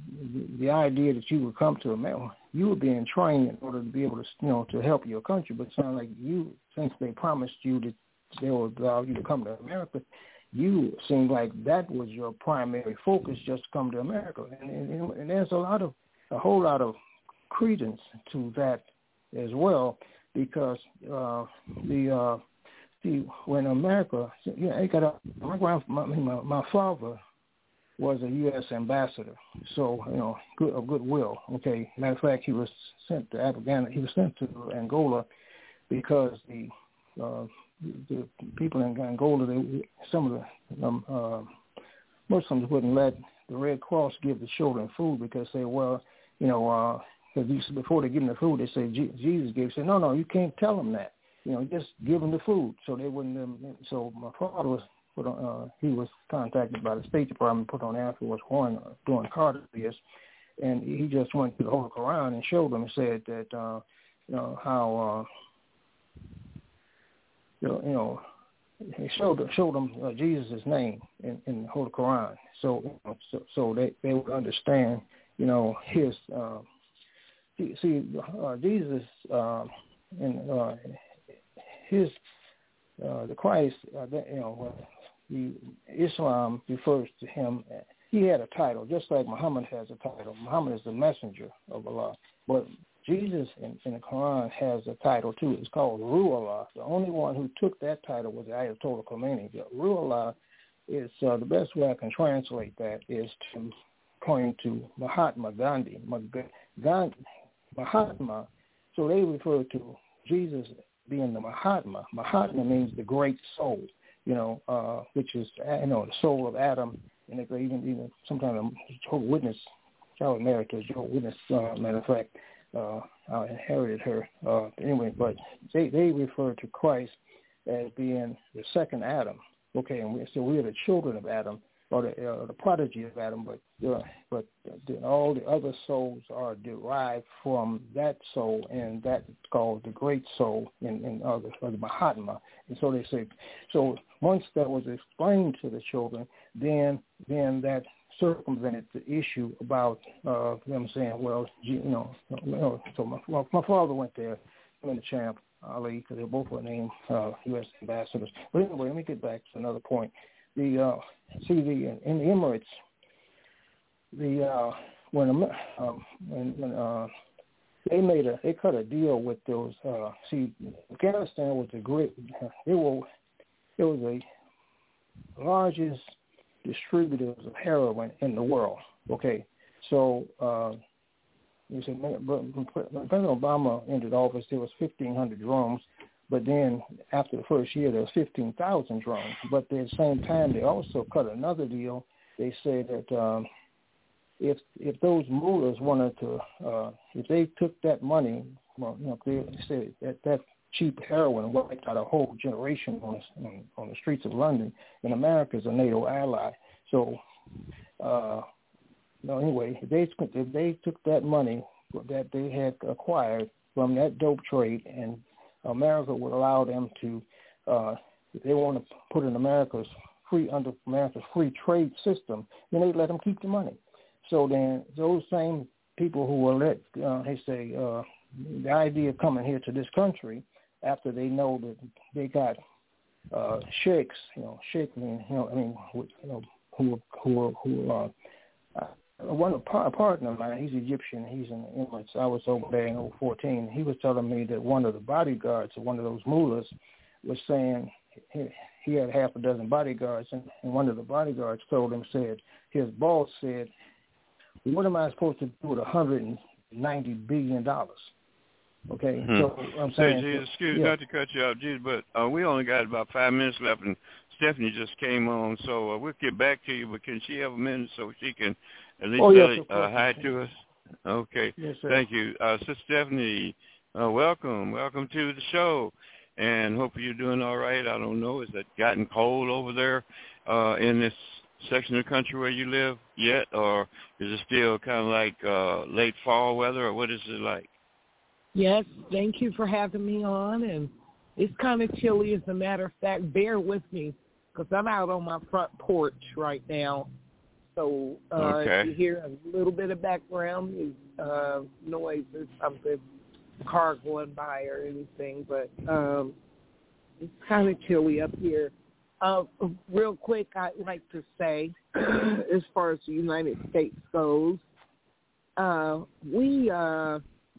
the idea that you would come to America, you were being trained in order to be able to, you know, to help your country. But it sounds like you, since they promised you that they would allow you to come to America, you seemed like that was your primary focus, just to come to America. And, and, and there's a lot of, a whole lot of credence to that as well, because uh, the uh, see when America, you know, I got a, my grand, my, my, my father. was a U S ambassador, so you know, good of goodwill. Okay, matter of fact, he was sent to Afghanistan. He was sent to Angola because the uh, the people in Angola, they, some of the um, uh, Muslims wouldn't let the Red Cross give the children food because they well, you know, because uh, before they give them the food, they say Jesus gave. Say no, no, you can't tell them that. You know, just give them the food, so they wouldn't. Um, so my father was. Put on, uh, he was contacted by the State Department, put on Air Force One uh, during Carter years, and he just went to the Holy Quran and showed them and said that, uh, you know, how, uh, you know, you know, he showed showed them uh, Jesus' name in, in the Holy Quran, so you know, so, so they, they would understand, you know, his. Uh, see, see uh, Jesus uh, and uh, his uh, the Christ, uh, that, you know. The Islam refers to him. He had a title, just like Muhammad has a title. Muhammad is the messenger of Allah. But Jesus in, in the Quran has a title too. It's called Ruh Allah. The only one who took that title was Ayatollah Khomeini. Ruh Allah is uh, the best way I can translate that is to point to Mahatma Gandhi. Gandhi Mahatma, so they refer to Jesus being the Mahatma. Mahatma means the great soul, you know, uh, which is, you know, the soul of Adam. And they even, even sometimes Jehovah's Witness, Child America, Jehovah's Witness, uh, matter of fact, uh, I inherited her. Uh, anyway, but they, they refer to Christ as being the second Adam. Okay, and we, so we're the children of Adam, or the, uh, the prodigy of Adam, but uh, but the, all the other souls are derived from that soul, and that's called the great soul in, in other, or the Mahatma. And so they say, so once that was explained to the children, then then that circumvented the issue about uh, them saying, well, you know, you know so my, well, my father went there, him and the champ, Ali, because they both were named uh, U S ambassadors. But anyway, let me get back to another point. The uh, see the in the Emirates, the uh, when um, when, when uh, they made a they cut a deal with those. Uh, see, Afghanistan was a great. It was it was the largest distributors of heroin in the world. Okay, so uh, you said when President Obama entered office, there was fifteen hundred drones, but then after the first year, there was fifteen thousand drones. But at the same time, they also cut another deal. They said that um, if if those mullahs wanted to, uh, if they took that money, well, you know, they said that that cheap heroin wiped out a whole generation on the, on, on the streets of London, and America is a NATO ally. So, uh, no, anyway, if they, if they took that money that they had acquired from that dope trade, and America would allow them to, uh, if they want to put in America's free, under America's free trade system, then they let them keep the money. So then those same people who will let, uh, they say, uh, the idea of coming here to this country, after they know that they got uh, sheikhs, you know, sheikh, I mean, you know, I mean, who, you know, who, who, who, uh, uh, one a partner of mine, he's Egyptian, he's in the Emirates. I was over there in oh fourteen. He was telling me that one of the bodyguards of one of those mullahs was saying he, he had half a dozen bodyguards, and, and one of the bodyguards told him, said, his boss said, what am I supposed to do with one hundred ninety billion dollars? Okay, hmm. so I'm saying... Say, Jesus, excuse me, yeah. not to cut you off, Jesus, but uh, we only got about five minutes left, and Stephanie just came on, so uh, we'll get back to you, but can she have a minute so she can at least oh, yes, say uh, hi to us? Okay, yes, sir. Thank you. Uh, Sister Stephanie, uh, welcome. Welcome to the show, and hope you're doing all right. I don't know, is it gotten cold over there uh, in this section of the country where you live yet, or is it still kind of like uh, late fall weather, or what is it like? Yes, thank you for having me on, and it's kind of chilly. As a matter of fact, bear with me because I'm out on my front porch right now. So uh, okay. if you hear a little bit of background uh, noise or something, car going by or anything, but um, it's kind of chilly up here. Uh, real quick, I'd like to say, as far as the United States goes, uh, we... Uh,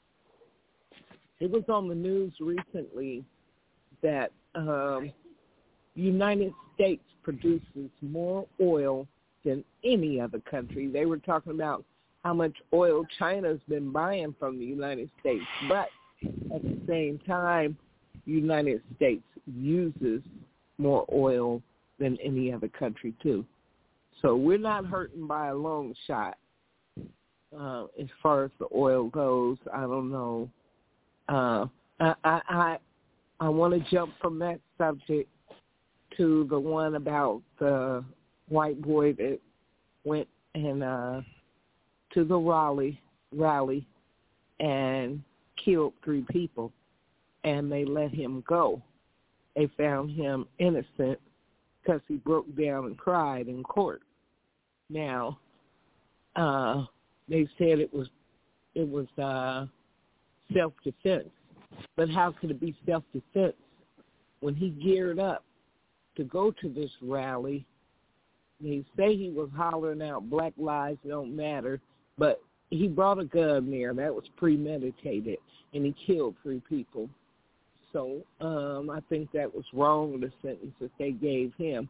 It was on the news recently that um, United States produces more oil than any other country. They were talking about how much oil China's been buying from the United States, but at the same time, the United States uses more oil than any other country too. So we're not hurting by a long shot uh, as far as the oil goes. I don't know. Uh, I I I, I want to jump from that subject to the one about the white boy that went and uh, to the rally rally and killed three people, and they let him go. They found him innocent because he broke down and cried in court. Now, uh, they said it was it was. Uh, self-defense. But how could it be self-defense when he geared up to go to this rally? They say he was hollering out Black Lives Don't Matter, but he brought a gun there. That was premeditated, and he killed three people. So um, I think that was wrong, the sentence that they gave him.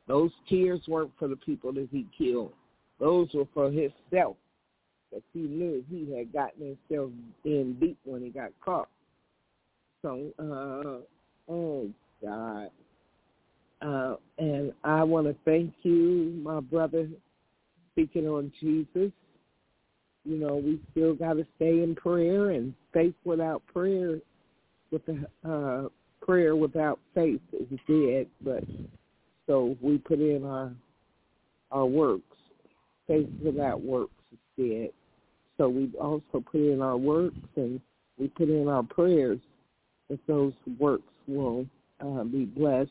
Those tears weren't for the people that he killed. Those were for himself, because he knew he had gotten himself in deep when he got caught. So, uh, oh, God. Uh, and I want to thank you, my brother, speaking on Jesus. You know, we still got to stay in prayer, and faith without prayer, with the uh, prayer without faith is dead. But so we put in our our works. Faith without works is dead. So we also put in our works, and we put in our prayers that those works will uh, be blessed.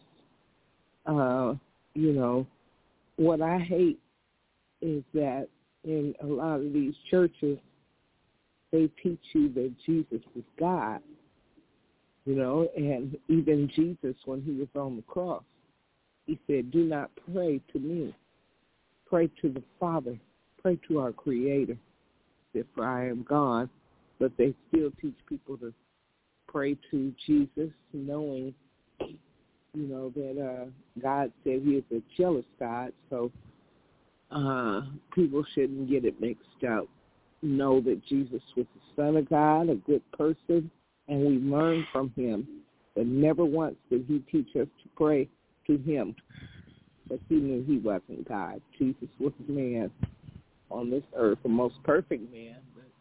Uh, you know, what I hate is that in a lot of these churches, they teach you that Jesus is God, you know, and even Jesus, when he was on the cross, he said, do not pray to me. Pray to the Father. Pray to our Creator. He said, for I am God. But they still teach people to pray to Jesus, knowing, you know, that uh, God said he is a jealous God, so Uh, people shouldn't get it mixed up. Know that Jesus was the Son of God, a good person, and we learn from him. But never once did he teach us to pray to him, but he knew he wasn't God. Jesus was a man on this earth, the most perfect man.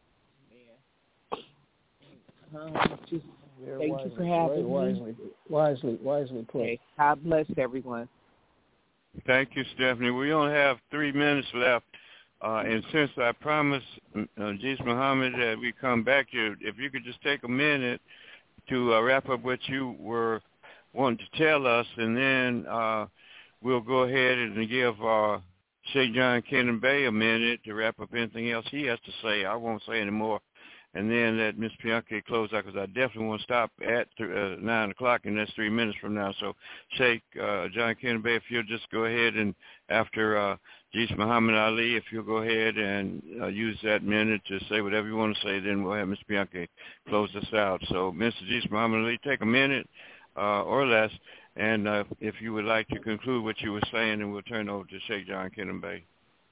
But man, uh, just Very thank wisely, you for having wisely, me. Wisely, wisely put. Okay. God bless everyone. Thank you, Stephanie. We only have three minutes left. Uh, and since I promised uh, Jesus Muhammad that we come back here, if you could just take a minute to uh, wrap up what you were wanting to tell us, and then uh, we'll go ahead and give uh, Sheikh John Kennan Bey a minute to wrap up anything else he has to say. I won't say any more. And then let Miz Bianca close out, because I definitely want to stop at th- uh, nine o'clock, and that's three minutes from now. So, Sheikh uh, John Kennan Bey, if you'll just go ahead and after uh, Jesus Muhammad Ali, if you'll go ahead and uh, use that minute to say whatever you want to say, then we'll have Miz Bianca close us out. So, Mister Jesus Muhammad Ali, take a minute uh, or less, and uh, if you would like to conclude what you were saying, then we'll turn over to Sheikh John Kennan Bey.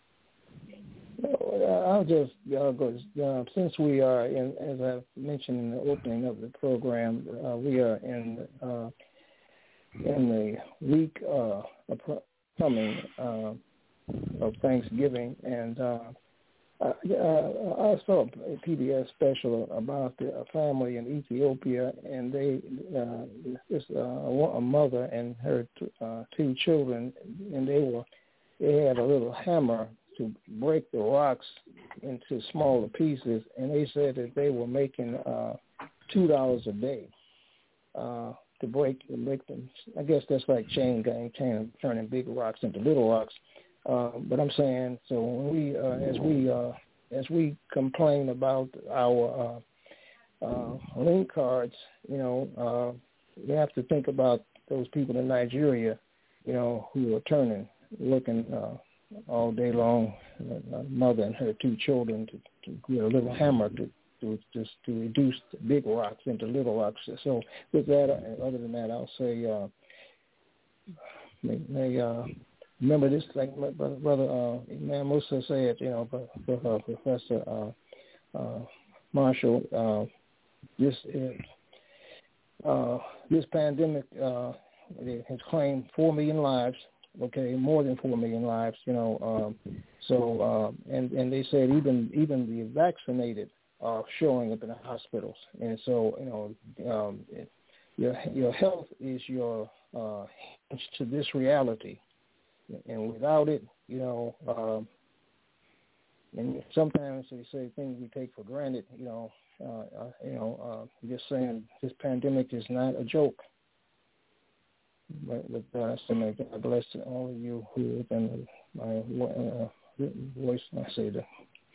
I'll just uh, go. Uh, since we are in, as I mentioned in the opening of the program, uh, we are in uh, in the week uh, coming uh, of Thanksgiving, and uh, I, I saw a P B S special about a family in Ethiopia, and they uh, this uh, a mother and her t- uh, two children, and they were they had a little hammer to break the rocks into smaller pieces, and they said that they were making uh, two dollars a day uh, to break break them. I guess that's like chain gang, chain turning big rocks into little rocks. Uh, but I'm saying, so when we, uh, as we, uh, as we complain about our uh, uh, link cards, you know, uh, we have to think about those people in Nigeria, you know, who are turning, looking. Uh, all day long, a mother and her two children to, to get a little hammer to, to just to reduce the big rocks into little rocks. So with that, other than that, I'll say, uh, may, may uh, remember this, like my brother, brother uh, Imam Musa said, you know, uh, Professor uh, uh, Marshall, uh, this uh, this pandemic uh, has claimed four million lives. Okay, more than four million lives, you know. Um, so, uh, and and they said even even the vaccinated are showing up in the hospitals, and so you know, um, your your health is your uh, hinge to this reality, and without it, you know, um, and sometimes they say things we take for granted, you know, uh, uh, you know, uh, just saying this pandemic is not a joke. But with that, I say, God bless all of you who within my uh, voice, I say that.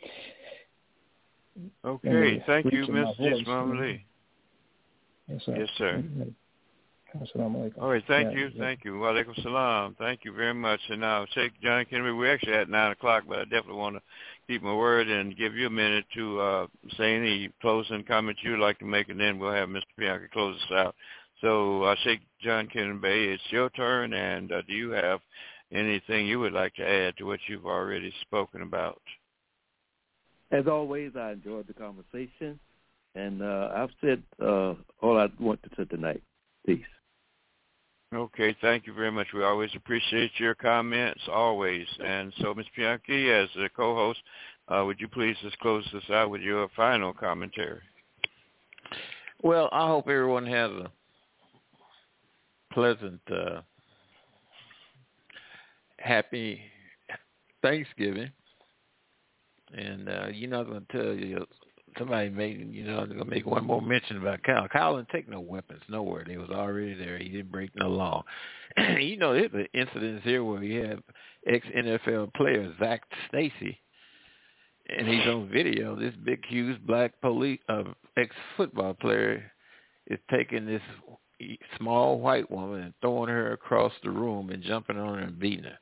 Okay, thank you, Mister Muhammad. Yes, sir. Yes, sir. All right, thank yeah, you, yeah. thank you. Wa alaikum salam. Thank you very much. And now, Sheikh John Kennan Bey, we're actually at nine o'clock, but I definitely want to keep my word and give you a minute to uh, say any closing comments you'd like to make, and then we'll have Mister Bianca close us out. So, uh, Sheikh John Kennan Bey, it's your turn, and uh, do you have anything you would like to add to what you've already spoken about. As always, I enjoyed the conversation, and uh, I've said uh, all I want to say tonight. Peace. Okay, thank you very much. We always appreciate your comments, always. And so, Miz Bianchi, as the co-host, uh, would you please just close this out with your final commentary? Well, I hope everyone has a pleasant, uh, happy Thanksgiving. And uh, you know, I'm going to tell you, somebody made, you know, I'm going to make one more mention about Kyle. Kyle didn't take no weapons nowhere. They was already there. He didn't break no law. You know, there's an incident here where you have ex-N F L player Zach Stacy, and he's on video. This big, huge black police, uh, ex-football player is taking this small white woman and throwing her across the room and jumping on her and beating her.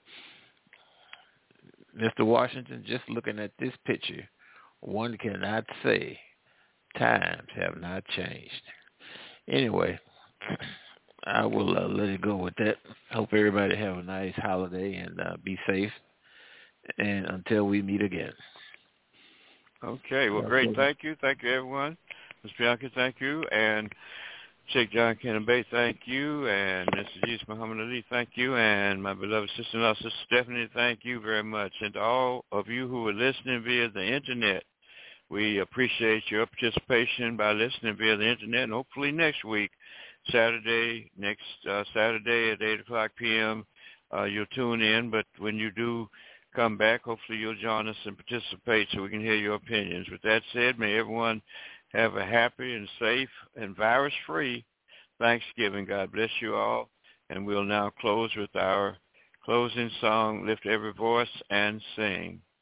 Mister Washington, just looking at this picture, one cannot say times have not changed. Anyway, I will uh, let it go with that. Hope everybody have a nice holiday and uh, be safe. And until we meet again. Okay. Well, great. Thank you. Thank you, everyone. Miz Bianchi, thank you. And Sheikh John Kennan Bey, thank you. And Mister Aziz Muhammad Ali, thank you. And my beloved sister-in-law, Sister Stephanie, thank you very much. And to all of you who are listening via the Internet, we appreciate your participation by listening via the Internet. And hopefully next week, Saturday, next uh, Saturday at eight o'clock p.m., uh, you'll tune in. But when you do come back, hopefully you'll join us and participate so we can hear your opinions. With that said, may everyone have a happy and safe and virus-free Thanksgiving. God bless you all. And we'll now close with our closing song, Lift Every Voice and Sing.